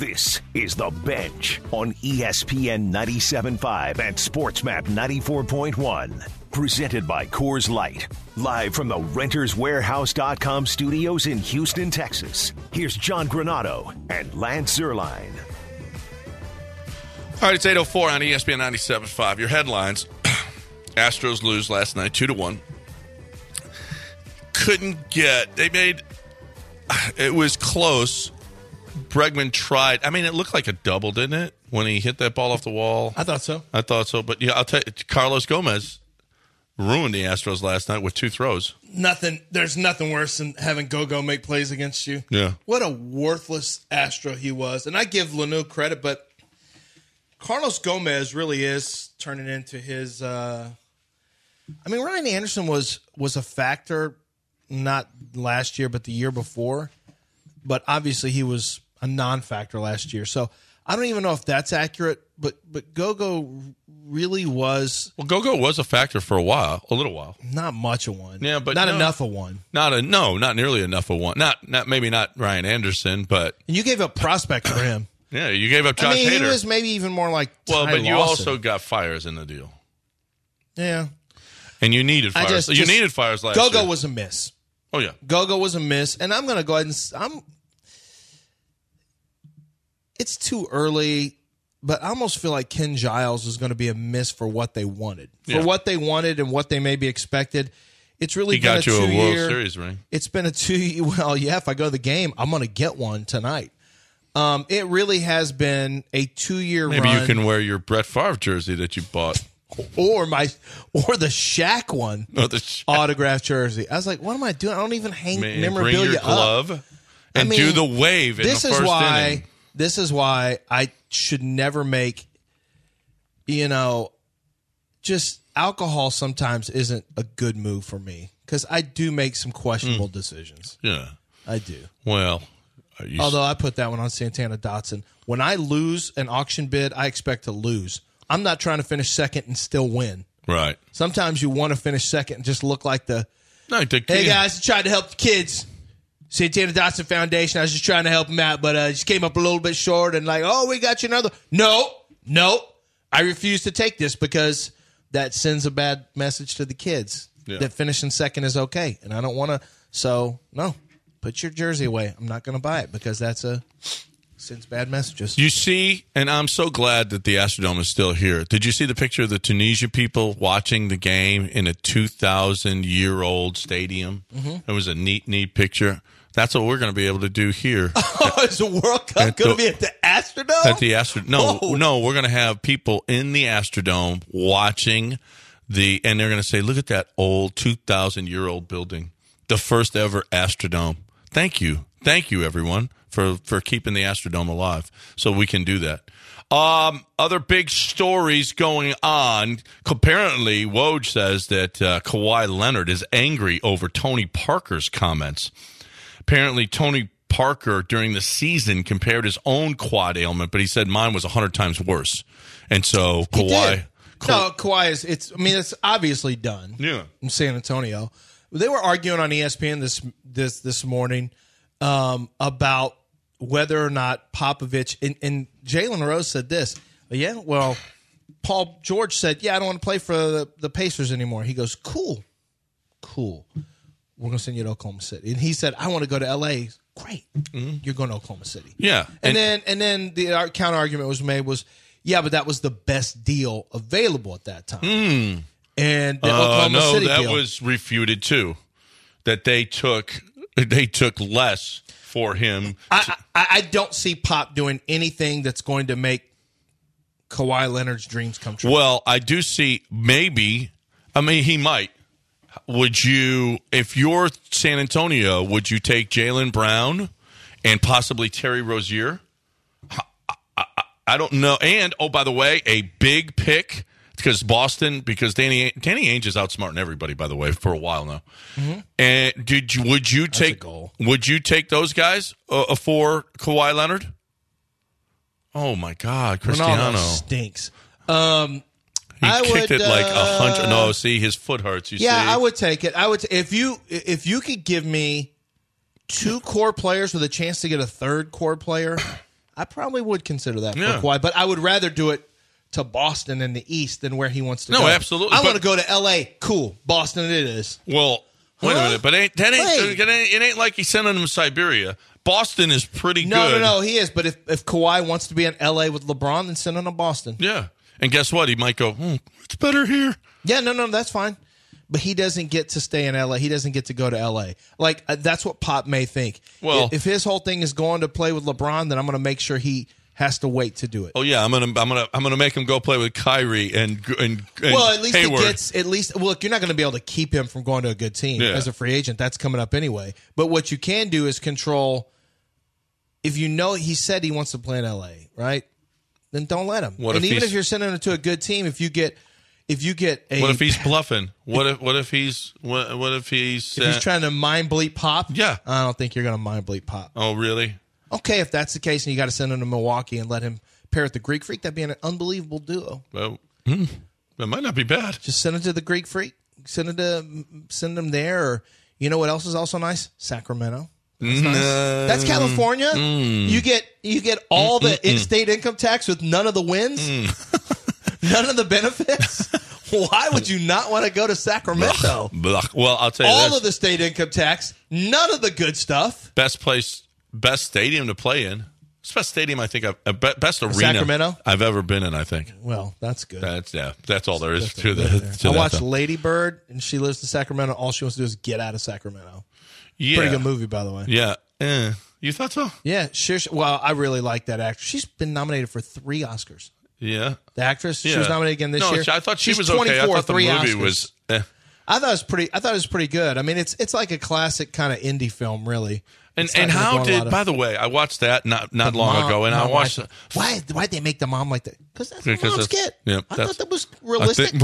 This is The Bench on ESPN 97.5 and SportsMap 94.1. Presented by Coors Light. Live from the RentersWarehouse.com studios in Houston, Texas. Here's John Granado and Lance Zierlein. All right, it's 8:04 on ESPN 97.5. Your headlines. Astros lose last night 2-1. It was close. Bregman tried. I mean, it looked like a double, didn't it, when he hit that ball off the wall? I thought so. But yeah, I'll tell you, Carlos Gomez ruined the Astros last night with 2 throws. There's nothing worse than having Gogo make plays against you. Yeah. What a worthless Astro he was. And I give Lanu credit, but Carlos Gomez really is turning into his Ryan Anderson was a factor not last year but the year before. But obviously he was a non-factor last year. So I don't even know if that's accurate, but Gogo really was. Well, Gogo was a factor for a little while. Not much of one. Yeah, but not enough of one. Not nearly enough of one. Maybe not Ryan Anderson, but and you gave up prospect for him. Yeah, you gave up Josh Hader. He was maybe even more like Ty but you Lawson. also got Fires in the deal. Yeah. And you needed Fires. You needed Fires last year. Gogo was a miss. Oh, yeah. Gogo was a miss. And I'm going to go ahead and it's too early, but I almost feel like Ken Giles is going to be a miss for what they wanted. For what they wanted and what they maybe expected. It's really been a 2 year. He got you a World Series ring. It's been a 2 year. Well, yeah, if I go to the game, I'm going to get one tonight. It really has been a 2 year run. Maybe you can wear your Brett Favre jersey that you bought. Or the Shaq one, autographed jersey. I was like, what am I doing? I don't even hang memorabilia bring your glove up. and do the wave in the first inning. This is why I should never make, just alcohol sometimes isn't a good move for me because I do make some questionable decisions. Yeah. I do. Well, although I put that one on Santana Dotson. When I lose an auction bid, I expect to lose. I'm not trying to finish second and still win. Right. Sometimes you want to finish second and just look like hey guys, I tried to help the kids. Santana Dotson Foundation, I was just trying to help them out, but just came up a little bit short and we got you another. No. I refuse to take this because that sends a bad message to the kids that finishing second is okay. And I don't want to. So, no, put your jersey away. I'm not going to buy it because sends bad messages. You see, and I'm so glad that the Astrodome is still here. Did you see the picture of the Tunisia people watching the game in a 2,000-year-old stadium? Mm-hmm. It was a neat picture. That's what we're going to be able to do here. Is the World Cup going to be at the Astrodome? At the Astrodome. No, we're going to have people in the Astrodome watching and they're going to say, look at that old 2,000-year-old building, the first ever Astrodome. Thank you, everyone, for keeping the Astrodome alive so we can do that. Other big stories going on. Apparently, Woj says that Kawhi Leonard is angry over Tony Parker's comments. Apparently, Tony Parker during the season compared his own quad ailment, but he said mine was 100 times worse. And so Kawhi... Kawhi is... it's obviously done. Yeah. In San Antonio. They were arguing on ESPN this morning about whether or not Popovich and Jalen Rose said this. Paul George said, I don't want to play for the Pacers anymore. He goes, cool. We're going to send you to Oklahoma City. And he said, I want to go to L.A. Great. Mm-hmm. You're going to Oklahoma City. Yeah. And then the counter argument was made was, but that was the best deal available at that time. And the Oklahoma City deal. That was refuted too. That they took less for him. I don't see Pop doing anything that's going to make Kawhi Leonard's dreams come true. Well, I do see maybe. He might. Would you, if you're San Antonio, would you take Jaylen Brown and possibly Terry Rozier? I don't know. And, by the way, a big pick because Danny Ainge is outsmarting everybody, by the way, for a while now. Mm-hmm. And would you take those guys for Kawhi Leonard? Oh my God, Cristiano Ronaldo stinks. He kicked it like 100. No, see, his foot hurts. You see? I would take it. If you could give me two core players with a chance to get a third core player, I probably would consider that for Kawhi, but I would rather do it to Boston in the East than where he wants to go. No, absolutely. I want to go to L.A. Cool. Boston it is. Well, wait a minute. But it ain't like he's sending him to Siberia. Boston is pretty good. No, he is. But if Kawhi wants to be in L.A. with LeBron, then send him to Boston. Yeah. And guess what? He might go, it's better here. Yeah, no, that's fine. But he doesn't get to stay in L.A. He doesn't get to go to L.A. Like, that's what Pop may think. Well, if his whole thing is going to play with LeBron, then I'm going to make sure he has to wait to do it. Oh yeah, I'm gonna make him go play with Kyrie and well, at least Hayward. Look, you're not going to be able to keep him from going to a good team as a free agent. That's coming up anyway. But what you can do is control. If you know he said he wants to play in L.A., right? Then don't let him. And even if you're sending him to a good team, if you get a what if he's bluffing? What if he's trying to mind bleep Pop? Yeah, I don't think you're going to mind bleep Pop. Oh really? Okay, if that's the case, and you got to send him to Milwaukee and let him pair with the Greek Freak, that'd be an unbelievable duo. Well, that might not be bad. Just send him to the Greek Freak. Send him there. Or you know what else is also nice? Sacramento. That's nice. That's California. You get all the in-state income tax with none of the wins, none of the benefits. Why would you not want to go to Sacramento? Well, I'll tell you all of the state income tax, none of the good stuff. Best stadium to play in. It's the best stadium I think best arena Sacramento I've ever been in. I think. Well, that's good. That's all there is to that. I watched Lady Bird, and she lives in Sacramento. All she wants to do is get out of Sacramento. Yeah, pretty good movie, by the way. Yeah, you thought so? Yeah, sure. Well, I really like that actress. She's been nominated for 3 Oscars. Yeah, the actress. She was nominated again this year. I thought she was 24, okay. I thought the movie Oscars. was. I thought it was pretty good. I mean, it's like a classic kind of indie film, really. And how did? By the way, I watched that not long ago, and I watched. Why'd they make the mom like that? Because that's what moms get. Yeah, I thought that was realistic.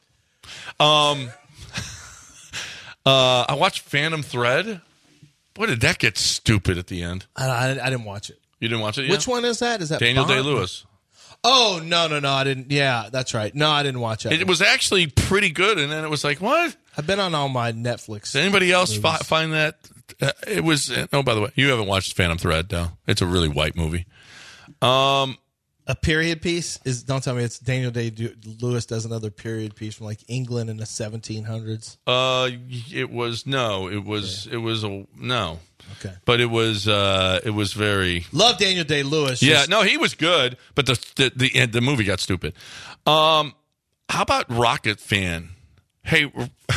I watched Phantom Thread. Boy, did that get stupid at the end. I didn't watch it. You didn't watch it? Which one is that? Is that Daniel Bond? Day-Lewis? Oh, no, I didn't. Yeah, that's right. No, I didn't watch it. It was actually pretty good, and then it was like, what? I've been on all my Netflix. Does anybody else find that? It was. Oh, by the way, you haven't watched Phantom Thread, no? It's a really white movie. A period piece is. Don't tell me it's Daniel Day-Lewis does another period piece from like England in the 1700s. It was no. It was no. Okay, but it was very. Love Daniel Day-Lewis. Yeah, no, he was good, but the movie got stupid. How about Rocket Fan? Hey,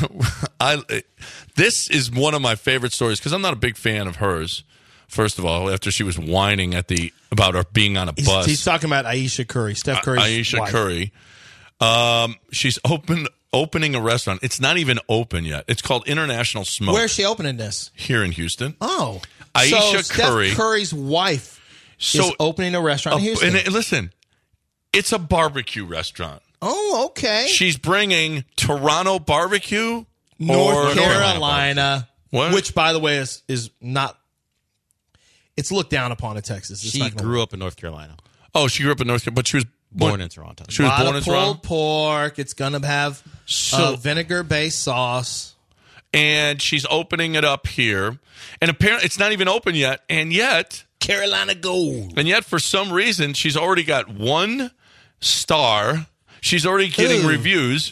this is one of my favorite stories because I'm not a big fan of hers. First of all, after she was whining about her being on a bus. He's talking about Ayesha Curry, Steph Curry's wife. Curry. She's opening a restaurant. It's not even open yet. It's called International Smoke. Where's she opening this? Here in Houston. Oh. Ayesha Curry. Steph Curry's wife is opening a restaurant in Houston. And listen, it's a barbecue restaurant. Oh, okay. She's bringing Toronto barbecue, North Carolina, what? Which, by the way, is not. It's looked down upon in Texas. She grew up in North Carolina. Oh, she grew up in North Carolina, but she was born in Toronto. She was born in Toronto. Pulled pork. It's gonna have vinegar-based sauce, and she's opening it up here. And apparently, it's not even open yet. And yet, Carolina Gold. And yet, for some reason, she's already got 1 star. She's already getting reviews.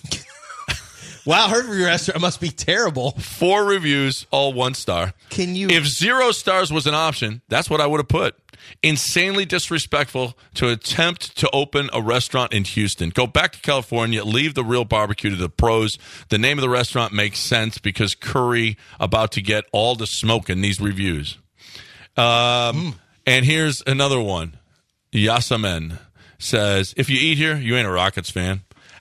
Wow, her restaurant must be terrible. 4 reviews, all 1 star. If 0 stars was an option, that's what I would have put. Insanely disrespectful to attempt to open a restaurant in Houston. Go back to California, leave the real barbecue to the pros. The name of the restaurant makes sense because Curry about to get all the smoke in these reviews. And here's another one. Yasamen says, if you eat here, you ain't a Rockets fan.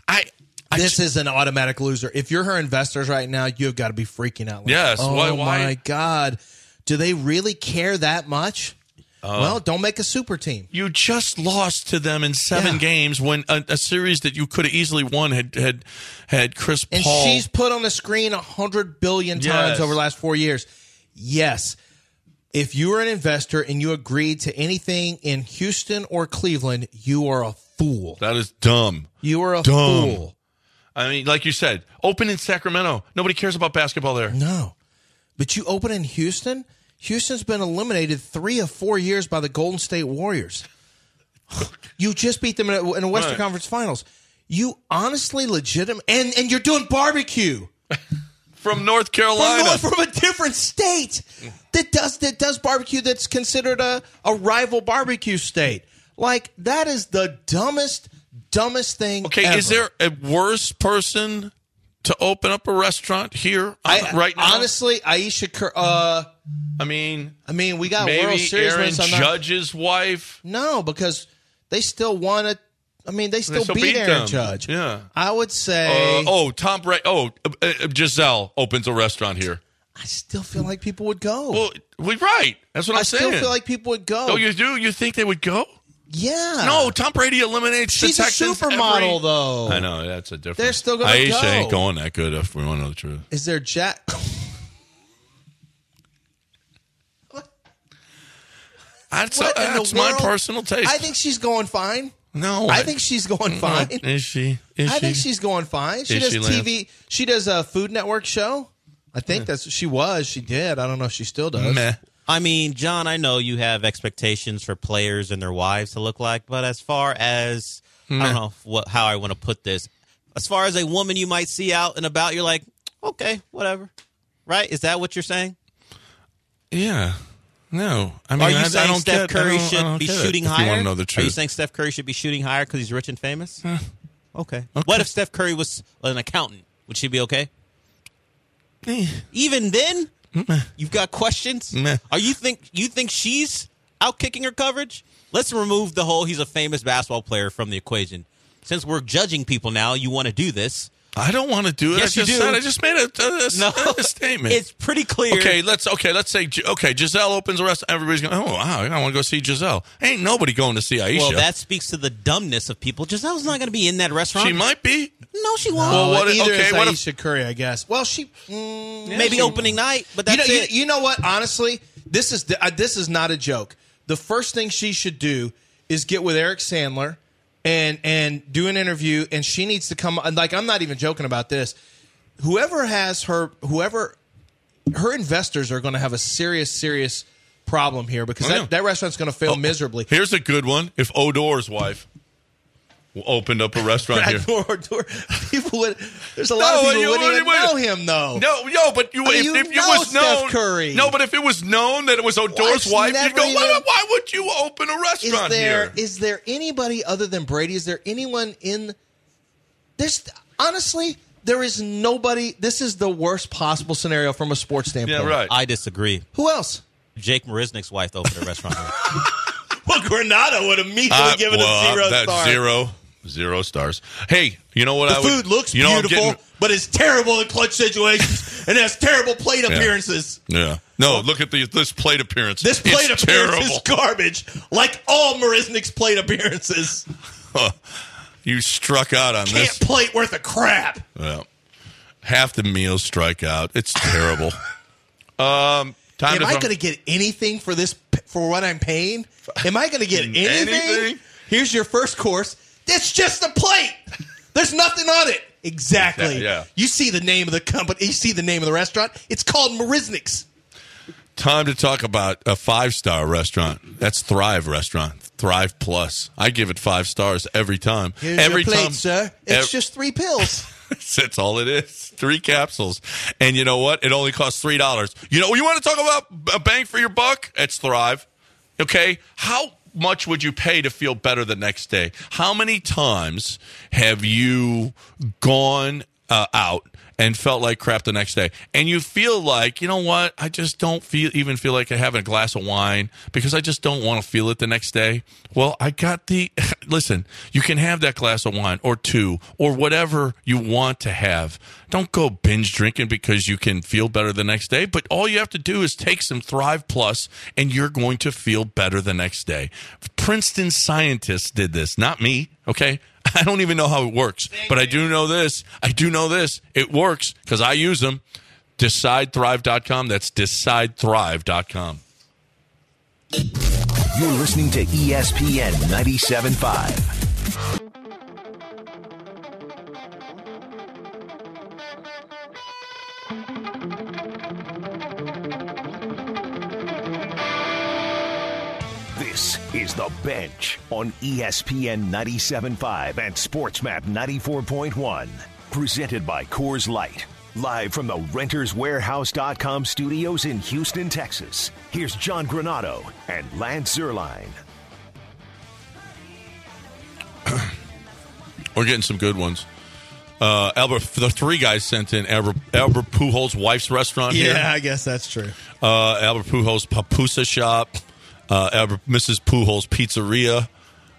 This is an automatic loser. If you're her investors right now, you've got to be freaking out. Yes. Oh, why? My God. Do they really care that much? Well, don't make a super team. You just lost to them in 7 games when a series that you could have easily won had Chris Paul. And she's put on the screen 100 billion times over the last 4 years. Yes. If you are an investor and you agreed to anything in Houston or Cleveland, you are a fool. That is dumb. You are a fool. I mean, like you said, open in Sacramento. Nobody cares about basketball there. No. But you open in Houston? Houston's been eliminated 3 of 4 years by the Golden State Warriors. You just beat them in a Western Conference Finals. You honestly, legitimate, and you're doing barbecue from North Carolina, from a different state that does barbecue. That's considered a rival barbecue state. Like, that is the dumbest thing. Okay, ever. Is there a worse person to open up a restaurant here right now? Honestly, Ayesha. I mean, we got maybe World Series. Aaron Judge's wife. No, because they still won it. I mean, they still beat Aaron Judge. Yeah, I would say. Tom Brady. Giselle opens a restaurant here. I still feel like people would go. Well, right. That's what I'm saying. I still feel like people would go. Oh, you do? You think they would go? Yeah. No, Tom Brady eliminates the Texans. She's a supermodel, though. I know, that's a difference. They're still going to go. Aisha ain't going that good if we want to know the truth. Is there Jack? That's my personal taste. I think she's going fine. No. I think she's going fine. Is she? I think she's going fine. She does TV. She does a Food Network show. I think that's what she was. She did. I don't know if she still does. Meh. I mean, John, I know you have expectations for players and their wives to look like, but as far as, I don't know how I want to put this, as far as a woman you might see out and about, you're like, okay, whatever. Right? Is that what you're saying? Yeah. No. I mean, are you saying Steph Curry should be shooting higher? You want to know the truth. Are you saying Steph Curry should be shooting higher because he's rich and famous? Okay. What if Steph Curry was an accountant? Would she be okay? Even then? You've got questions? Are you think she's out kicking her coverage? Let's remove the whole he's a famous basketball player from the equation. Since we're judging people now, you want to do this. I don't want to do it. Yes, you do. I just made a statement. It's pretty clear. Okay, let's say Giselle opens a restaurant. Everybody's going, oh wow, I want to go see Giselle. Ain't nobody going to see Aisha. Well, that speaks to the dumbness of people. Giselle's not going to be in that restaurant. She might be. No, she won't. Well, either is Ayesha Curry, I guess. Well, maybe opening night, but that's it. You know what? Honestly, this is not a joke. The first thing she should do is get with Eric Sandler and do an interview, and she needs to come. Like, I'm not even joking about this. Whoever her investors are going to have a serious problem here because that restaurant's going to fail miserably. Here's a good one. If Odor's wife opened up a restaurant here. People would. There's a lot of people who wouldn't even know him, though. No, but if it was known, Steph Curry. No, but if it was known that it was Odor's wife, you'd go, why would you open a restaurant here? Is there anybody other than Brady? Is there anyone in? Honestly, there is nobody. This is the worst possible scenario from a sports standpoint. Yeah, right. I disagree. Who else? Jake Marisnick's wife opened a restaurant here. Well, Granado would immediately give it a 0 star. 0 stars. Hey, you know what? The food looks beautiful, but it's terrible in clutch situations and has terrible plate appearances. Yeah. No, look at this plate appearance. This plate appearance is garbage, like all Marisnick's plate appearances. You struck out on this. Plate worth of crap. Well, half the meals strike out. It's terrible. Am I going to get anything for this, for what I'm paying? Am I going to get anything? Here's your first course. It's just a plate. There's nothing on it. Exactly. Yeah. You see the name of the company. You see the name of the restaurant. It's called Marisnick's. Time to talk about a 5-star restaurant. That's Thrive Restaurant. Thrive Plus. I give it 5 stars every time. Here's your plate, sir. It's just 3 pills. That's all it is. 3 capsules. And you know what? It only costs $3. You want to talk about a bang for your buck? It's Thrive. Okay? How much would you pay to feel better the next day? How many times have you gone out and felt like crap the next day? And you feel like, you know what? I just don't even feel like having a glass of wine because I just don't want to feel it the next day. Well, I got listen, you can have that glass of wine or 2 or whatever you want to have. Don't go binge drinking because you can feel better the next day. But all you have to do is take some Thrive Plus and you're going to feel better the next day. Princeton scientists did this, not me, okay? I don't even know how it works, but I do know this. It works because I use them. DecideThrive.com. That's DecideThrive.com. You're listening to ESPN 97.5. This is The Bench on ESPN 97.5 and SportsMap 94.1. Presented by Coors Light. Live from the RentersWarehouse.com studios in Houston, Texas. Here's John Granado and Lance Zierlein. We're getting some good ones. Albert, the three guys sent in Albert Pujols' wife's restaurant here. Yeah, I guess that's true. Albert Pujols' Papusa shop. Mrs. Pujols' pizzeria.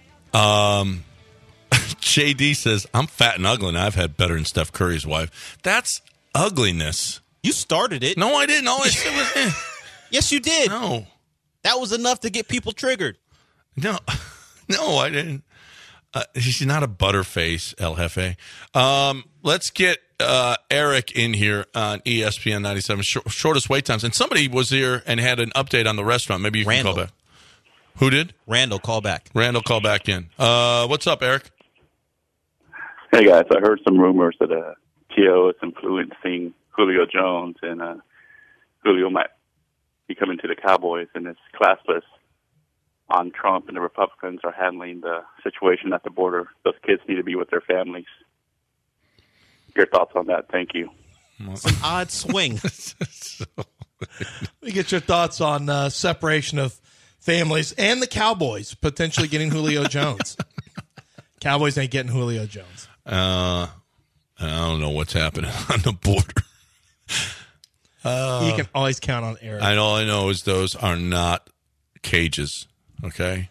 JD says, I'm fat and ugly, and I've had better than Steph Curry's wife. That's ugliness. You started it. No, I didn't. All I said was, Yes, you did. No. That was enough to get people triggered. No, I didn't. She's not a butterface, El Jefe. Let's get Eric in here on ESPN 97, shortest wait times. And somebody was here and had an update on the restaurant. Maybe you can call back. Who did? Randall, call back. Randall, call back in. What's up, Eric? Hey, guys. I heard some rumors that T.O. is influencing Julio Jones, and Julio might be coming to the Cowboys, and it's classless on Trump and the Republicans are handling the situation at the border. Those kids need to be with their families. Your thoughts on that? Thank you. It's an odd swing. We get your thoughts on separation of families and the Cowboys potentially getting Julio Jones. Cowboys ain't getting Julio Jones. I don't know what's happening on the border. You can always count on Eric. All I know is those are not cages. Okay.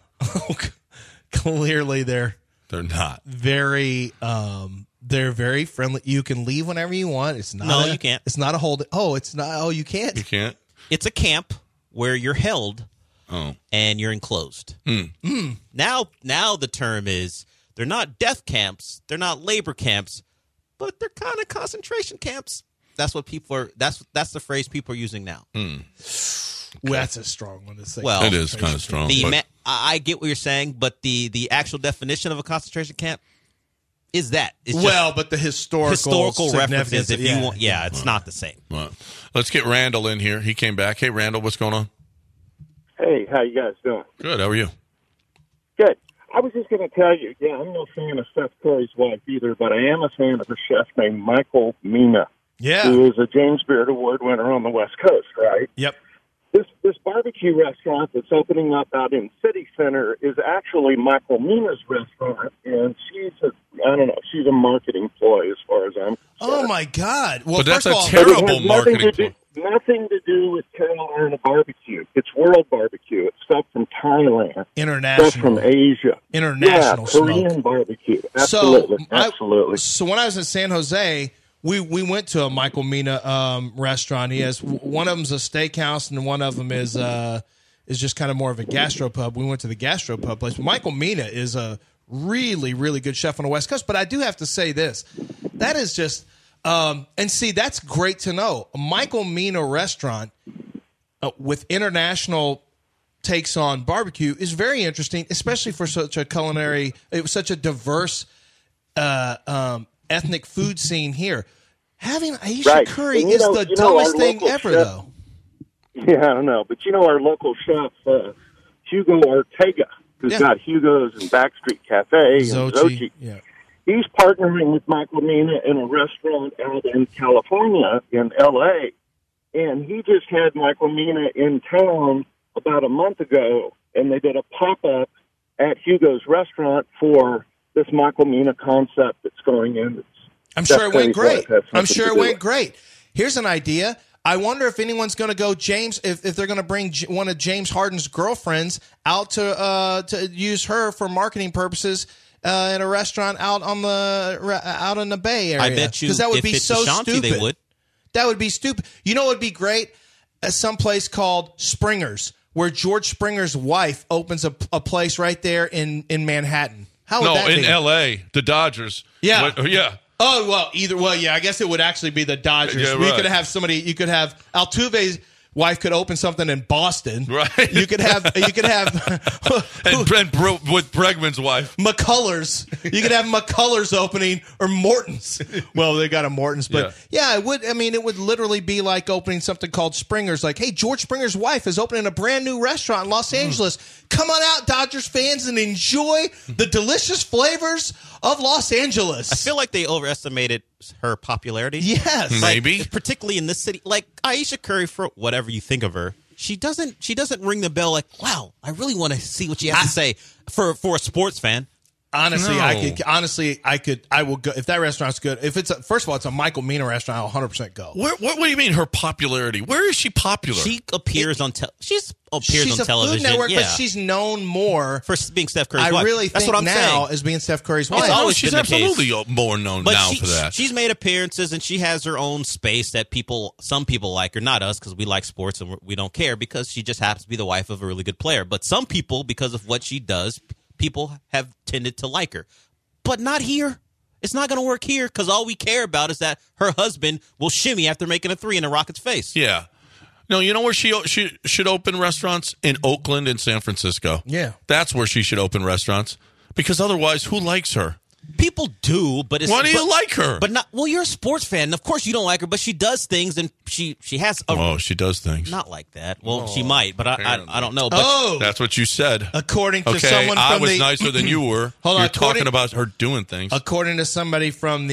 Clearly, they're not very. They're very friendly. You can leave whenever you want. It's not. You can't. It's not a hold. Oh, it's not. Oh, you can't. You can't. It's a camp where you're held. And you're enclosed. Now the term is they're not death camps. They're not labor camps, but they're kind of concentration camps. That's what people are. That's the phrase people are using now. Well, that's a strong one to say. Well, it is kind of strong. I get what you're saying, but the actual definition of a concentration camp is that. It's but the historical references. If you want, it's not the same. Well, let's get Randall in here. He came back. Hey, Randall, what's going on? Hey, how you guys doing? Good. How are you? Good. I was just going to tell you, I'm no fan of Steph Curry's wife either, but I am a fan of a chef named Michael Mina. Yeah. Who is a James Beard Award winner on the West Coast, right? Yep. This barbecue restaurant that's opening up out in City Center is actually Michael Mina's restaurant, and she's a marketing ploy as far as I'm concerned. Oh, my God. Well, but that's first of all, terrible marketing ploy. Nothing to do with Carolina barbecue. It's world barbecue. It's stuff from Thailand. International. Stuff from Asia. International Korean smoke. barbecue. Absolutely. Absolutely. So when I was in San Jose, we went to a Michael Mina restaurant. He has one of them's a steakhouse and one of them is just kind of more of a gastropub. We went to the gastropub place. Michael Mina is a really, really good chef on the West Coast. But I do have to say this. That is just and see, that's great to know. A Michael Mina restaurant with international takes on barbecue is very interesting, especially for such a diverse ethnic food scene here. Having Aisha Curry is the dumbest thing ever, though. Yeah, I don't know. But our local chef, Hugo Ortega, who's got Hugo's and Backstreet Cafe and Xochi. Yeah. He's partnering with Michael Mina in a restaurant out in California, in L.A., and he just had Michael Mina in town about a month ago, and they did a pop-up at Hugo's restaurant for this Michael Mina concept that's going in. I'm sure it went great. Here's an idea. I wonder if anyone's going to go James, if they're going to bring one of James Harden's girlfriends out to use her for marketing purposes in a restaurant out in the Bay Area. I bet you, because that would be so Ashanti, stupid. They would. That would be stupid. You know what would be great? Some place called Springer's, where George Springer's wife opens a place right there in Manhattan. How would that be? No, in L.A., the Dodgers. Yeah. Yeah. Oh, well, I guess it would actually be the Dodgers. Yeah, We right. could have somebody, you could have Altuve's wife could open something in Boston. Right. You could have and with Bregman's wife. McCullers. You could have McCullers opening or Morton's. Well, they got a Morton's, but it would literally be like opening something called Springer's. Like, hey, George Springer's wife is opening a brand new restaurant in Los Angeles. Come on out, Dodgers fans, and enjoy the delicious flavors of Los Angeles. I feel like they overestimated her popularity. Yes. Maybe. Particularly in this city. Like Ayesha Curry, for whatever you think of her, she doesn't ring the bell like, wow, I really want to see what she has to say for a sports fan. Honestly, no. I will go if that restaurant's good. If it's first of all, it's a Michael Mina restaurant, I'll 100% go. What do you mean her popularity? Where is she popular? She appears on she's on a television. Food Network, but she's known more for being Steph Curry's wife. I really That's think what I'm now saying. As being Steph Curry's wife. She's absolutely more known now for that. She's made appearances and she has her own space that some people like her, not us because we like sports and we don't care because she just happens to be the wife of a really good player. But some people, because of what she does, people have tended to like her. But not here. It's not going to work here because all we care about is that her husband will shimmy after making a three in a Rocket's face. Yeah. No, you know where she should open restaurants? In Oakland and San Francisco. Yeah. That's where she should open restaurants because otherwise, who likes her? People do, but why do you like her? But not. Well, you're a sports fan. Of course, you don't like her, but she does things, and she has. She does things. Not like that. Well, she might, but I don't know. But that's what you said. According to someone from I was nicer than you were. Hold on, you're talking about her doing things. According to somebody from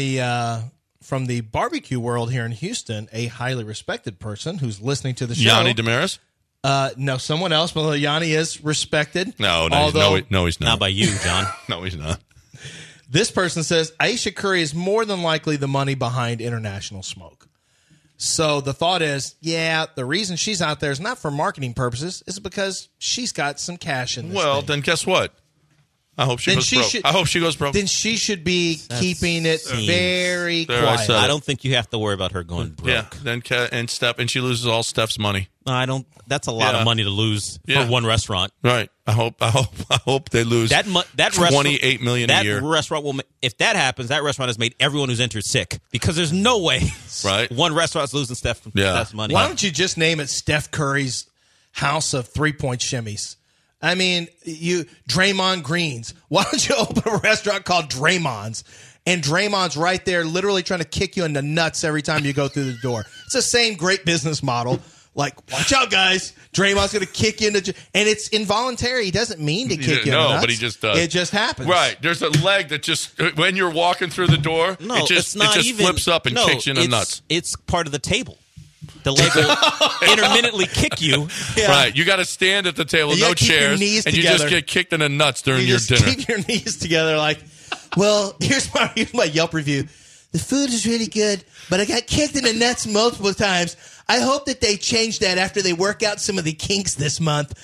the barbecue world here in Houston, a highly respected person who's listening to the show, Yanni Damaris. No, someone else. But Yanni is respected. No, he's not. Not by you, John. No, he's not. This person says Ayesha Curry is more than likely the money behind International Smoke. So the thought is, the reason she's out there is not for marketing purposes. It's because she's got some cash in this thing. Then guess what? I hope she goes broke. I hope she goes broke. Then she should be keeping it very quiet. I don't think you have to worry about her going broke. Yeah. Then and she loses all Steph's money. No, I don't. That's a lot of money to lose for one restaurant. Right. I hope they lose that $28 million a year. That restaurant will. If that happens, that restaurant has made everyone who's entered sick because there's no way. Right. One restaurant's losing Steph's money. Why don't you just name it Steph Curry's House of 3-Point Shimmies? I mean, Draymond Greens. Why don't you open a restaurant called Draymond's? And Draymond's right there literally trying to kick you in the nuts every time you go through the door. It's the same great business model. Like, watch out, guys. Draymond's going to kick you in the... And it's involuntary. He doesn't mean to kick you in the nuts. No, but he just does. It just happens. Right. There's a leg that just... When you're walking through the door, it just flips up and kicks you in the nuts. It's part of the table. The leg will intermittently kick you. Yeah. Right. You got to stand at the table, no chairs, and you just get kicked in the nuts during your dinner. Keep your knees together like, well, here's my Yelp review. The food is really good, but I got kicked in the nuts multiple times. I hope that they change that after they work out some of the kinks this month.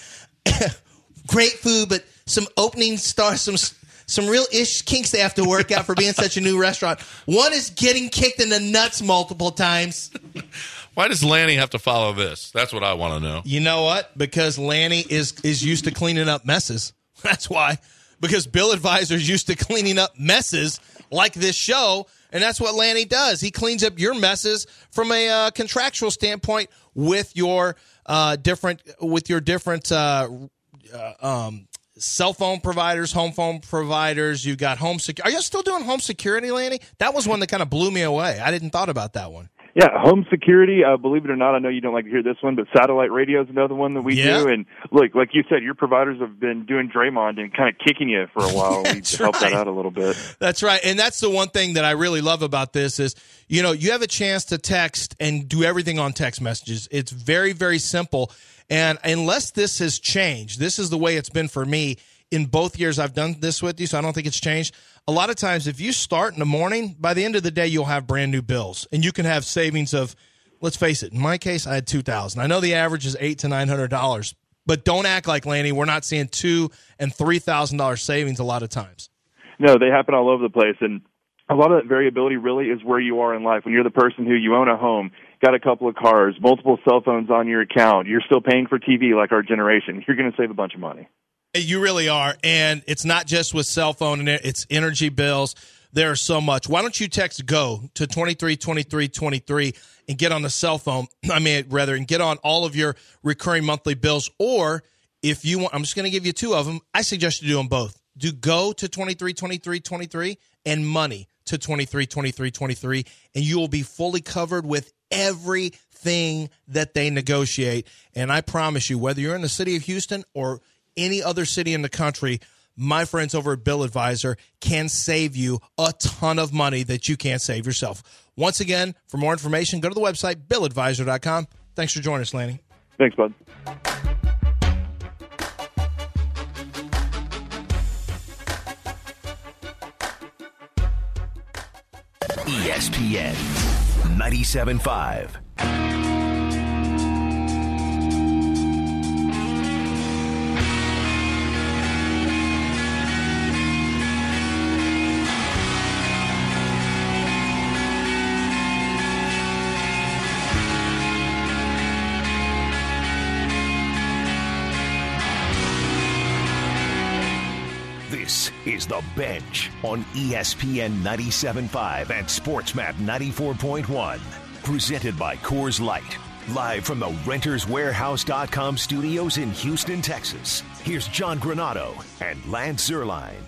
Great food, but some opening stars, some real kinks they have to work out for being such a new restaurant. One is getting kicked in the nuts multiple times. Why does Lanny have to follow this? That's what I want to know. You know what? Because Lanny is used to cleaning up messes. That's why. Because Bill Advisor's used to cleaning up messes like this show, and that's what Lanny does. He cleans up your messes from a contractual standpoint with your different cell phone providers, home phone providers. You've got home security. Are you still doing home security, Lanny? That was one that kind of blew me away. I didn't thought about that one. Yeah, home security, believe it or not, I know you don't like to hear this one, but satellite radio is another one that we do. And look, like you said, your providers have been doing Draymond and kind of kicking you for a while. We helped that out a little bit. That's right. And that's the one thing that I really love about this is, you have a chance to text and do everything on text messages. It's very, very simple. And unless this has changed, this is the way it's been for me in both years I've done this with you, so I don't think it's changed. A lot of times, if you start in the morning, by the end of the day, you'll have brand new bills, and you can have savings of, let's face it, in my case, I had $2,000. I know the average is $800 to $900, but don't act like, Lanny, we're not seeing $2,000 and $3,000 savings a lot of times. No, they happen all over the place, and a lot of that variability really is where you are in life. When you're the person who you own a home, got a couple of cars, multiple cell phones on your account, you're still paying for TV like our generation, you're going to save a bunch of money. You really are, and it's not just with cell phone, and it's energy bills. There are so much. Why don't you text GO to 232323 and get on the cell phone, and get on all of your recurring monthly bills. Or if you want, I'm just going to give you two of them. I suggest you do them both. Do GO to 232323 and money to 232323, and you will be fully covered with everything that they negotiate. And I promise you, whether you're in the city of Houston or any other city in the country, my friends over at Bill Advisor can save you a ton of money that you can't save yourself. Once again, for more information, go to the website, BillAdvisor.com. Thanks for joining us, Lanny. Thanks, bud. ESPN 97.5. This is The Bench on ESPN 97.5 and SportsMap 94.1. Presented by Coors Light. Live from the RentersWarehouse.com studios in Houston, Texas. Here's John Granato and Lance Zierlein.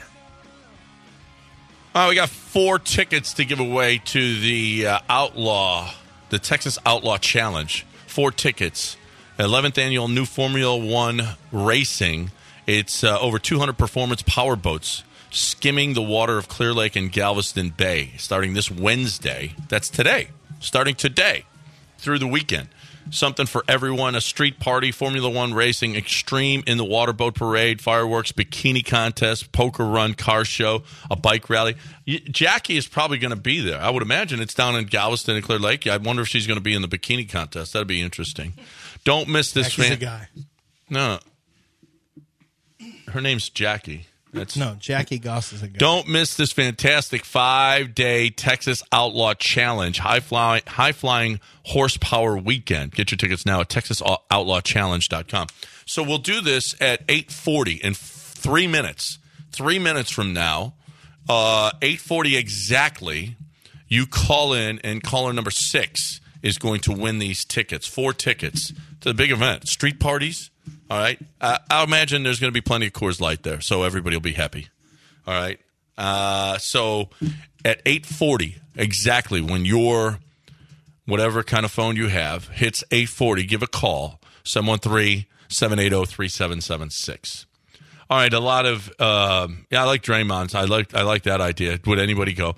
We got 4 tickets to give away to the Texas Outlaw Challenge. 4 tickets. 11th annual new Formula One racing. It's over 200 performance power boats skimming the water of Clear Lake and Galveston Bay starting this Wednesday. That's today. Starting today through the weekend. Something for everyone. A street party, Formula One racing, extreme in the water boat parade, fireworks, bikini contest, poker run, car show, a bike rally. Jackie is probably going to be there. I would imagine it's down in Galveston and Clear Lake. I wonder if she's going to be in the bikini contest. That'd be interesting. Don't miss this. Jackie's a guy. No. Her name's Jackie. Jackie Goss is a guy. Don't miss this fantastic 5-day Texas Outlaw Challenge, high-flying horsepower weekend. Get your tickets now at TexasOutlawChallenge.com. So we'll do this at 8:40 in 3 minutes. 3 minutes from now, 8:40 exactly, you call in, and caller number 6 is going to win these tickets, 4 tickets to the big event. Street parties. All right. I imagine there's going to be plenty of Coors Light there, so everybody will be happy. All right. So at 8:40, exactly, when your whatever kind of phone you have hits 8:40, give a call, 713-780-3776. All right. A lot of I like Draymond's. I like that idea. Would anybody go?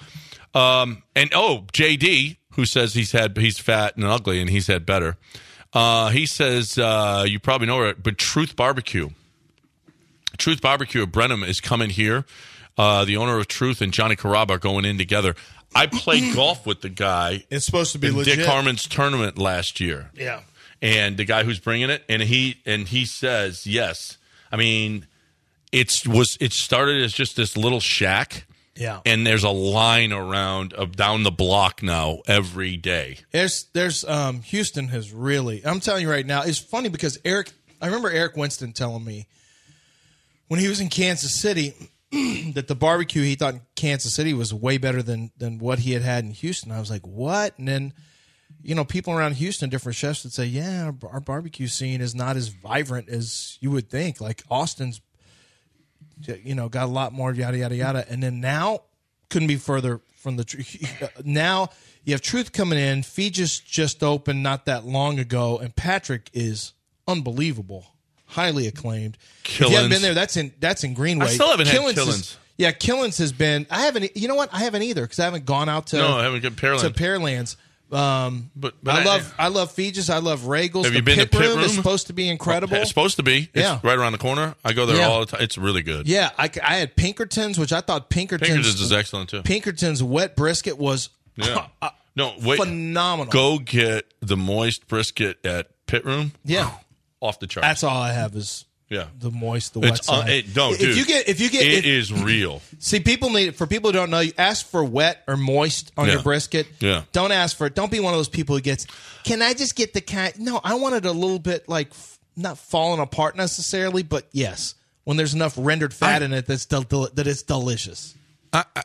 JD, who says he's fat and ugly and he's had better. He says, you probably know her, but Truth Barbecue. Truth Barbecue of Brenham is coming here. The owner of Truth and Johnny Caraba are going in together. I played golf with the guy. It's supposed to be in legit. Dick Harmon's tournament last year. Yeah. And the guy who's bringing it, and he says, yes. I mean, it started as just this little shack. Yeah, and there's a line around down the block now every day. There's Houston has really. I'm telling you right now, it's funny because I remember Eric Winston telling me when he was in Kansas City that the barbecue he thought in Kansas City was way better than what he had in Houston. I was like, what? And then people around Houston, different chefs would say, yeah, our barbecue scene is not as vibrant as you would think. Like Austin's. Got a lot more yada, yada, yada. And then now, couldn't be further from the truth. Now you have Truth coming in. Fee's just opened not that long ago. And Patrick is unbelievable. Highly acclaimed. Killins. If you haven't been there, that's in Greenway. I still haven't had Killins. Killins has been. I haven't. You know what? I haven't either because I haven't gone out to. No, I haven't got Pearland. To Pearlands. But I love Fee's. I love Regal's. Have you been to Pit Room? Is supposed to be incredible. It's supposed to be. It's right around the corner. I go there all the time. It's really good. Yeah, I had Pinkerton's, which I thought Pinkerton's is excellent too. Pinkerton's wet brisket was phenomenal. Go get the moist brisket at Pit Room. Yeah, off the charts. That's all I have is the moist, the wet side. Dude, it is real. See, people for people who don't know, you ask for wet or moist on your brisket. Yeah. Don't ask for it. Don't be one of those people who gets, can I just get the kind? No, I want it a little bit like not falling apart necessarily, but yes, when there's enough rendered fat in it that it's delicious.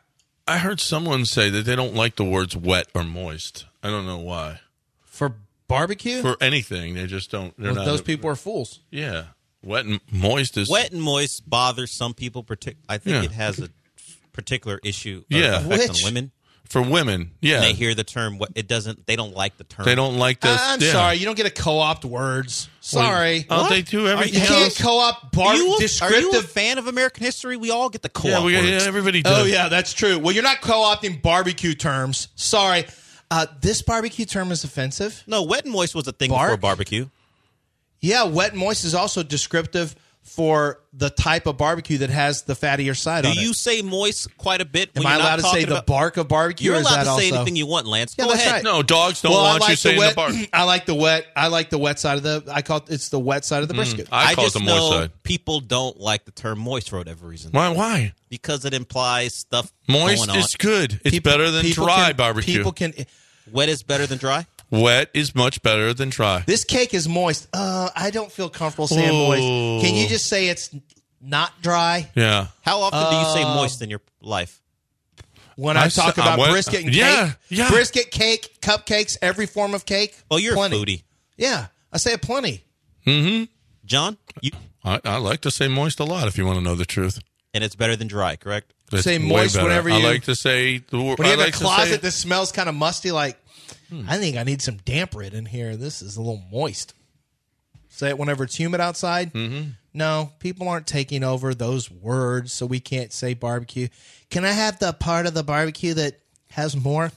I heard someone say that they don't like the words wet or moist. I don't know why. For barbecue? For anything, they just don't. Not those people are fools. Yeah, wet and moist bothers some people. I think it has a particular issue. Effect on women. For women, yeah. They hear the term. They don't like the term. They don't like this. I'm sorry. You don't get to co-opt words. Sorry. They do everything You can't co-opt descriptive. Are you a fan of American history? We all get the co-op words. Yeah, everybody does. Oh, yeah, that's true. Well, you're not co-opting barbecue terms. Sorry. This barbecue term is offensive. No, wet and moist was a thing before barbecue. Yeah, wet and moist is also descriptive for the type of barbecue that has the fattier side on it. Do you say moist quite a bit? Am I allowed to say the bark of barbecue? You're or is allowed that to say also... anything you want, Lance. Yeah, Go that's ahead. right. No, dogs don't want you saying the bark. I like the wet. I like the wet side of the. I call it's the wet side of the brisket. I call it the moist know side. People don't like the term moist for whatever reason. Why? Because it implies stuff. Moist going on. is good. It's better than dry barbecue. People can. Wet is better than dry? Wet is much better than dry. This cake is moist. I don't feel comfortable saying moist. Can you just say it's not dry? Yeah. How often do you say moist in your life? When I talk about brisket and cake. Yeah. Brisket, cake, cupcakes, every form of cake. Oh, you're plenty. a foodie. Yeah. I say it plenty. Mm-hmm. John? I like to say moist a lot if you want to know the truth. And it's better than dry, correct? It's say moist whenever you... I like to say... When you have a closet that smells kind of musty, like, I think I need some damp rid in here. This is a little moist. Say it whenever it's humid outside. Mm-hmm. No, people aren't taking over those words, so we can't say barbecue. Can I have the part of the barbecue that has more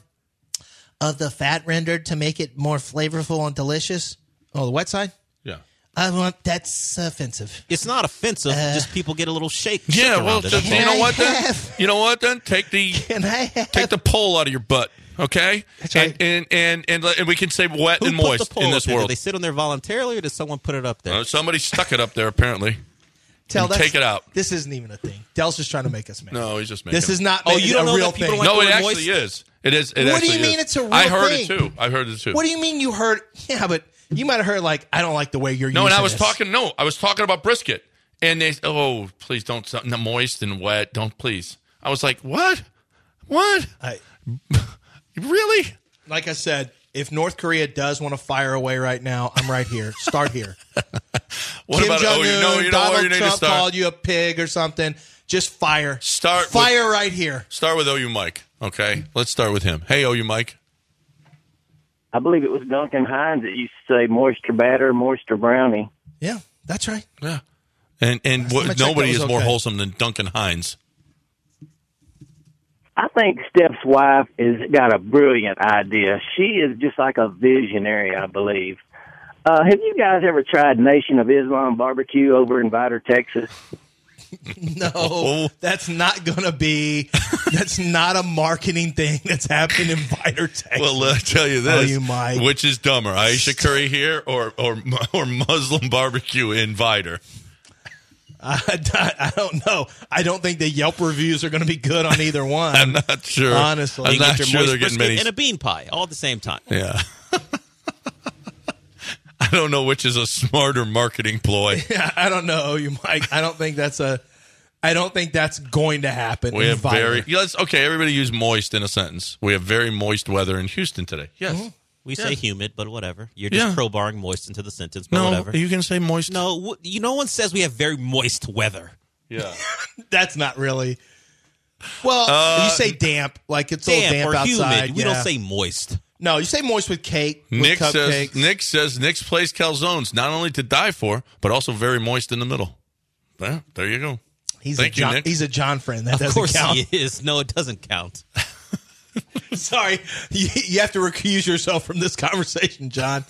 of the fat rendered to make it more flavorful and delicious? Oh, the wet side? Yeah. That's offensive. It's not offensive. Just people get a little shake. Yeah, well, just, you know what then? You know what then? Take the pole out of your butt. Okay, that's right. And we can say wet Who and put moist the pole in this up there? world. Did they sit on there voluntarily, or did someone put it up there? Somebody stuck it up there apparently. Take it out. This isn't even a thing. Dell's just trying to make us mad. No, he's just making. This is not. You don't know a real that people thing. don't like No, it moist? actually is. It is. What do you mean it's a real thing? I heard it too. I heard it too. What do you mean you heard? Yeah, but you might have heard like I don't like the way you're using No, and I was this. I was talking about brisket, and they please don't moist and wet. Don't please. I was like, what? Really? Like I said, if North Korea does want to fire away right now, I'm right here. Start here. What Kim about Jong-un, you know Donald where you need Trump to start? called you a pig or something. Just fire. Right here. Start with OU Mike. Okay, let's start with him. Hey, OU Mike. I believe it was Duncan Hines that used to say moisture batter, moisture brownie. Yeah, that's right. Yeah, and nobody is more wholesome than Duncan Hines. I think Steph's wife has got a brilliant idea. She is just like a visionary, I believe. Have you guys ever tried Nation of Islam barbecue over in Vidor, Texas? No, that's not going to be. That's not a marketing thing that's happening in Vidor, Texas. Well, let me tell you this. You might. Which is dumber, Aisha Curry here or Muslim barbecue in Vidor? I don't know. I don't think the Yelp reviews are going to be good on either one. I'm not sure. Honestly. I'm not sure they're getting many. And a bean pie all at the same time. Yeah. I don't know which is a smarter marketing ploy. Yeah, I don't know. Mike. I don't think that's going to happen. We have everybody use moist in a sentence. We have very moist weather in Houston today. Yes. Mm-hmm. We say humid, but whatever. You're just crowbarring moist into the sentence, but whatever. You can say moist. No, no one says we have very moist weather. Yeah. That's not really. Well, you say damp, like it's a little damp or outside. Humid. We don't say moist. No, you say moist with cake, Nick with cupcakes. says Nick's place calzones, not only to die for, but also very moist in the middle. Well, there you go. Thank you, Nick. He's a John friend. That doesn't count. Of course he is. No, it doesn't count. Sorry, you have to recuse yourself from this conversation, John.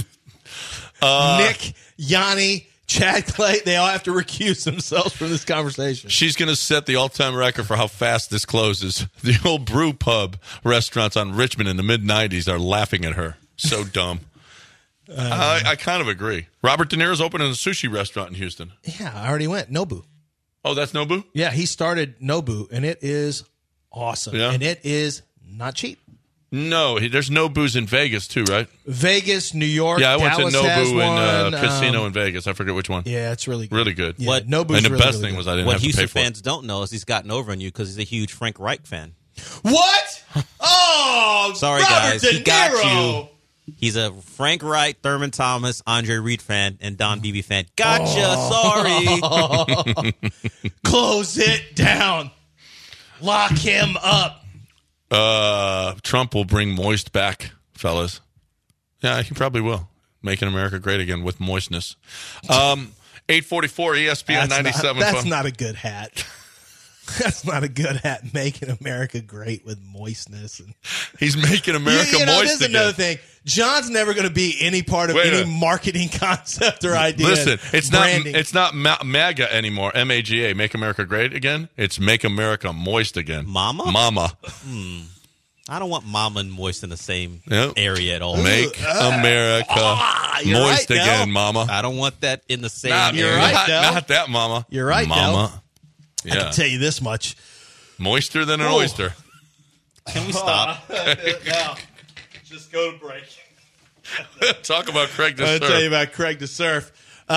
Nick, Yanni, Chad Clay, they all have to recuse themselves from this conversation. She's going to set the all-time record for how fast this closes. The old Brew Pub restaurants on Richmond in the mid-'90s are laughing at her. So dumb. I kind of agree. Robert De Niro's opening a sushi restaurant in Houston. Yeah, I already went. Nobu. Oh, that's Nobu? Yeah, he started Nobu, and it is awesome. Yeah. And it is not cheap. No, there's Nobu's in Vegas too, right? Vegas, New York. Yeah, I went Dallas to Nobu in casino in Vegas. I forget which one. Yeah, it's really good. Really good. Yeah, Nobu's and the really, best really thing good. was I didn't what have to Houston pay for it. fans don't know is he's gotten over on you because he's a huge Frank Reich fan. What? Oh, sorry, Robert guys. De He got Niro. you. He's a Frank Wright, Thurman Thomas, Andre Reed fan, and Don Beebe fan. Gotcha. Sorry. Close it down. Lock him up. Trump will bring moist back, fellas. Yeah, he probably will. Making America great again with moistness. 844 ESPN 97. That's not a good hat. That's not a good hat. Making America great with moistness. And he's making America moist this is again. another thing. John's never going to be any part of any marketing concept or idea. Listen, it's branding. not MAGA anymore. MAGA, Make America Great Again. It's Make America Moist Again. Mama? I don't want mama and moist in the same area at all. Make America moist again, Mama. I don't want that in the same area. You're right, not that, Mama. You're right, Mama. I can tell you this much. Moister than an oyster. Can we stop? No. Just go to break. Talk about Craig DeSurf. I'll tell you about Craig DeSurf.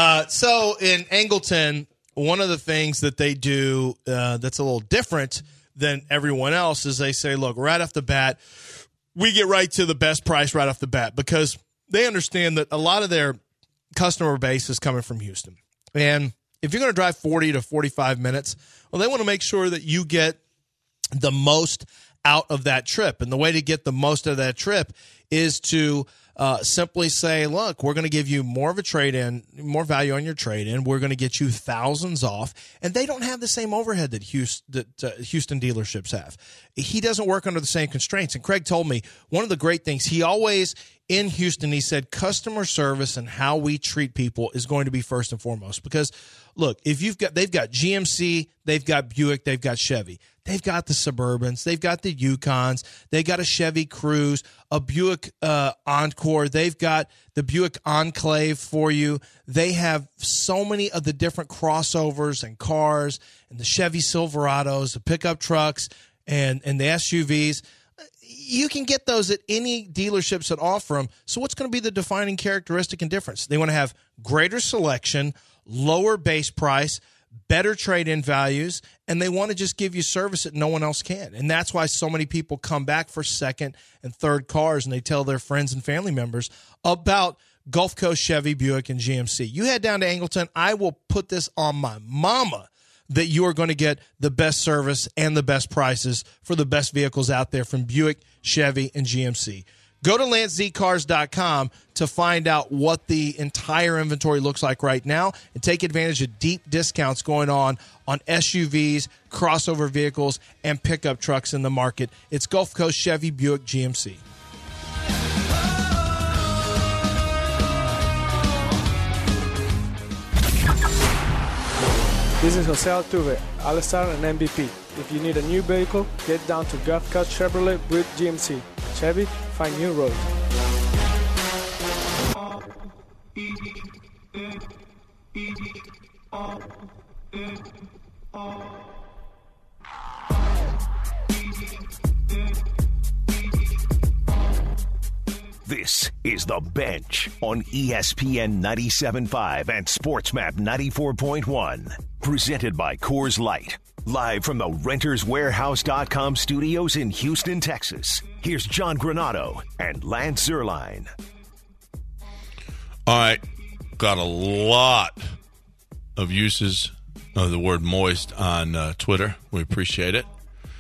So in Angleton, one of the things that they do that's a little different than everyone else is they say, look, right off the bat, we get right to the best price right off the bat because they understand that a lot of their customer base is coming from Houston. And if you're going to drive 40 to 45 minutes, well, they want to make sure that you get the most out of that trip. And the way to get the most of that trip is to simply say, look, we're going to give you more of a trade-in, more value on your trade-in. We're going to get you thousands off. And they don't have the same overhead that Houston dealerships have. He doesn't work under the same constraints. And Craig told me one of the great things, he always, in Houston, he said customer service and how we treat people is going to be first and foremost. Because, look, if they've got GMC, they've got Buick, they've got Chevy. They've got the Suburbans. They've got the Yukons. They got a Chevy Cruze, a Buick Encore. They've got the Buick Enclave for you. They have so many of the different crossovers and cars and the Chevy Silverados, the pickup trucks, and the SUVs. You can get those at any dealerships that offer them. So what's going to be the defining characteristic and difference? They want to have greater selection, lower base price, better trade-in values, and they want to just give you service that no one else can. And that's why so many people come back for second and third cars, and they tell their friends and family members about Gulf Coast Chevy, Buick, and GMC. You head down to Angleton, I will put this on my mama that you are going to get the best service and the best prices for the best vehicles out there from Buick, Chevy, and GMC. Go to LanceZCars.com to find out what the entire inventory looks like right now and take advantage of deep discounts going on SUVs, crossover vehicles, and pickup trucks in the market. It's Gulf Coast Chevy, Buick, GMC. This is Jose Altuve, All-Star and MVP. If you need a new vehicle, get down to Gulf Coast Chevrolet with GMC. Chevy, find new road. This is The Bench on ESPN 97.5 and SportsMap 94.1. Presented by Coors Light. Live from the RentersWarehouse.com studios in Houston, Texas. Here's John Granado and Lance Zierlein. All right. Got a lot of uses of the word moist on Twitter. We appreciate it.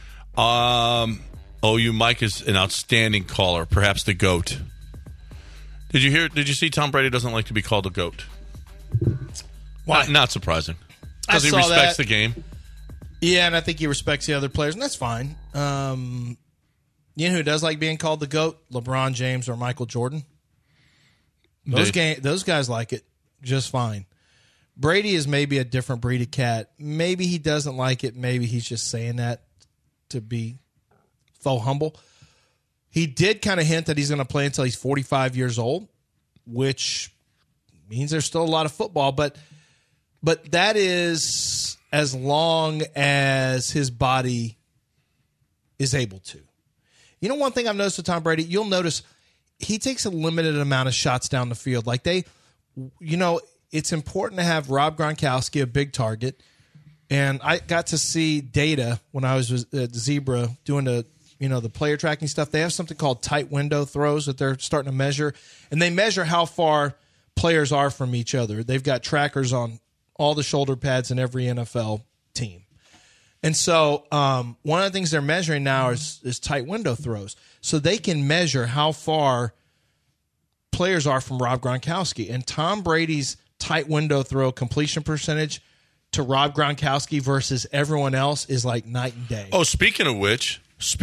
OU Mike is an outstanding caller, perhaps the GOAT. Did you see Tom Brady doesn't like to be called a GOAT? Why? Not surprising. Because he respects the game. Yeah, and I think he respects the other players, and that's fine. You know who does like being called the GOAT? LeBron James or Michael Jordan. Those guys like it just fine. Brady is maybe a different breed of cat. Maybe he doesn't like it. Maybe he's just saying that to be faux humble. He did kind of hint that he's going to play until he's 45 years old, which means there's still a lot of football. But that is as long as his body is able to. You know, one thing I've noticed with Tom Brady, you'll notice he takes a limited amount of shots down the field. Like it's important to have Rob Gronkowski, a big target, And I got to see data when I was at Zebra doing the player tracking stuff. They have something called tight window throws that they're starting to measure, and they measure how far players are from each other. They've got trackers on all the shoulder pads in every NFL team. And so one of the things they're measuring now is tight window throws. So they can measure how far players are from Rob Gronkowski. And Tom Brady's tight window throw completion percentage to Rob Gronkowski versus everyone else is like night and day. Oh, speaking of which,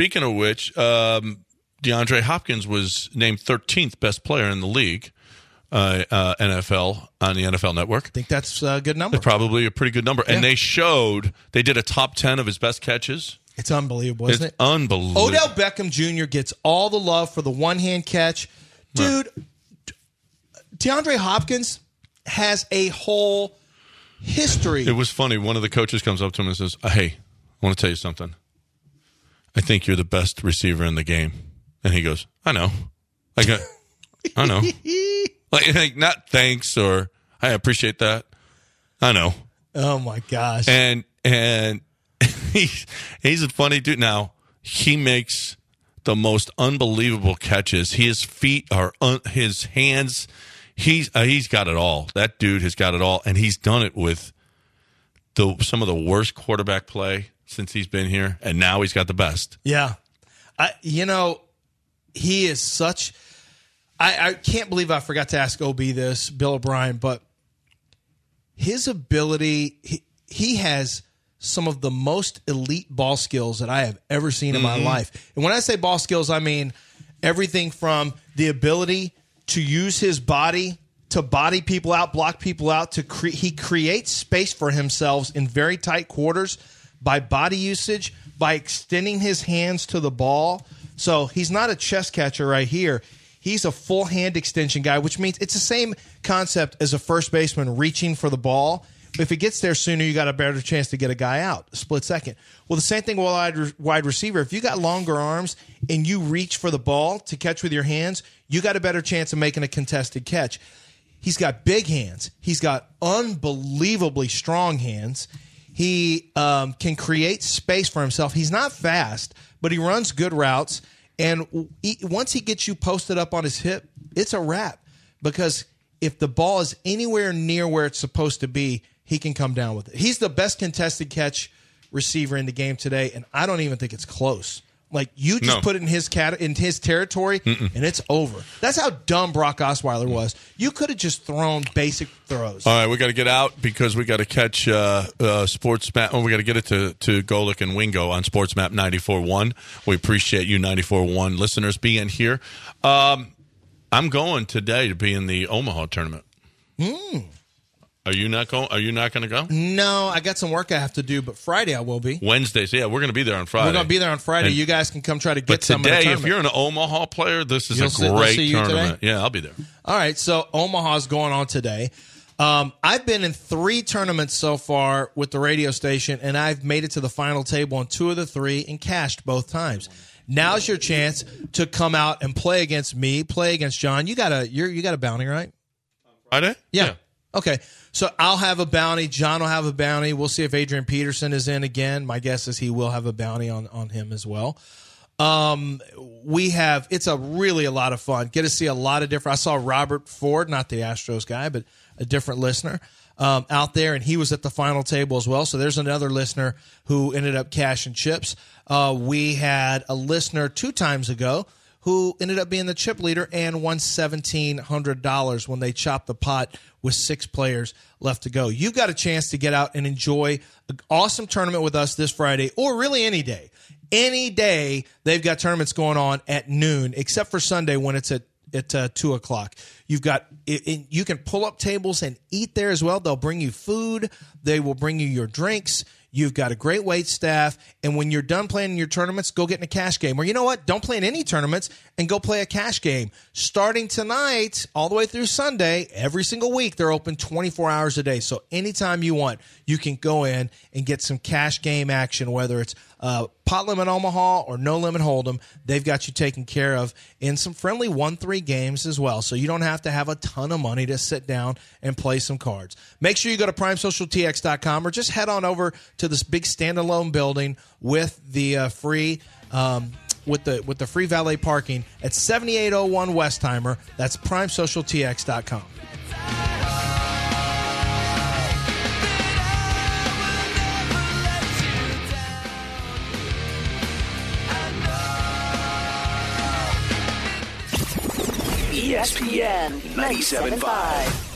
DeAndre Hopkins was named 13th best player in the league. NFL on the NFL Network. I think that's a good number. It's probably a pretty good number. Yeah. And they did a top 10 of his best catches. It's unbelievable, isn't it? Unbelievable. Odell Beckham Jr. gets all the love for the one-hand catch. Dude, DeAndre Hopkins has a whole history. It was funny. One of the coaches comes up to him and says, hey, I want to tell you something. I think you're the best receiver in the game. And he goes, I know. I know. Like, not thanks or I appreciate that. I know. Oh my gosh. And he's a funny dude. Now he makes the most unbelievable catches. His feet are his hands. He's got it all. That dude has got it all, and he's done it with some of the worst quarterback play since he's been here, and now he's got the best. Yeah, he is such. I can't believe I forgot to ask OB this, Bill O'Brien, but his ability, he has some of the most elite ball skills that I have ever seen in my life. And when I say ball skills, I mean everything from the ability to use his body to body people out, block people out. He creates space for himself in very tight quarters by body usage, by extending his hands to the ball. So he's not a chest catcher right here. He's a full hand extension guy, which means it's the same concept as a first baseman reaching for the ball. If it gets there sooner, you got a better chance to get a guy out, a split second. Well, the same thing with wide receiver. If you got longer arms and you reach for the ball to catch with your hands, you got a better chance of making a contested catch. He's got big hands. He's got unbelievably strong hands. He can create space for himself. He's not fast, but he runs good routes. And once he gets you posted up on his hip, it's a wrap. Because if the ball is anywhere near where it's supposed to be, he can come down with it. He's the best contested catch receiver in the game today, and I don't even think it's close. Like, you just put it in his territory, and it's over. That's how dumb Brock Osweiler was. You could have just thrown basic throws. All right, we got to get out because we got to catch Sports Map. Oh, we got to get it to Golick and Wingo on Sports Map 94.1. We appreciate you 94.1 listeners being here. I'm going today to be in the Omaha tournament. Are you not going? Are you not going to go? No, I got some work I have to do, but Friday I will be. Wednesdays, yeah, we're going to be there on Friday. We're going to be there on Friday. You guys can come try to get some. But today, if you're an Omaha player, this is a great tournament. Yeah, I'll be there. All right, so Omaha's going on today. I've been in 3 tournaments so far with the radio station, and I've made it to the final table on 2 of the 3 and cashed both times. Now's your chance to come out and play against me, play against John. You got a bounty, right? Friday? Yeah. Okay, so I'll have a bounty. John will have a bounty. We'll see if Adrian Peterson is in again. My guess is he will have a bounty on him as well. It's a lot of fun. Get to see a lot of different. I saw Robert Ford, not the Astros guy, but a different listener out there, and he was at the final table as well. So there's another listener who ended up cashing chips. We had a listener 2 times ago who ended up being the chip leader and won $1,700 when they chopped the pot with 6 players left to go. You've got a chance to get out and enjoy an awesome tournament with us this Friday, or really any day. Any day, they've got tournaments going on at noon, except for Sunday when it's at 2 o'clock. You can pull up tables and eat there as well. They'll bring you food. They will bring you your drinks. You've got a great wait staff, and when you're done playing in your tournaments, go get in a cash game. Or you know what? Don't play in any tournaments and go play a cash game. Starting tonight, all the way through Sunday, every single week, they're open 24 hours a day. So anytime you want, you can go in and get some cash game action, whether it's Pot Limit Omaha or No Limit Hold'em, they've got you taken care of in some friendly 1-3 games as well. So you don't have to have a ton of money to sit down and play some cards. Make sure you go to PrimeSocialTX.com or just head on over to this big standalone building with the free with the free valet parking at 7801 Westheimer. That's PrimeSocialTX.com. ESPN 97.5.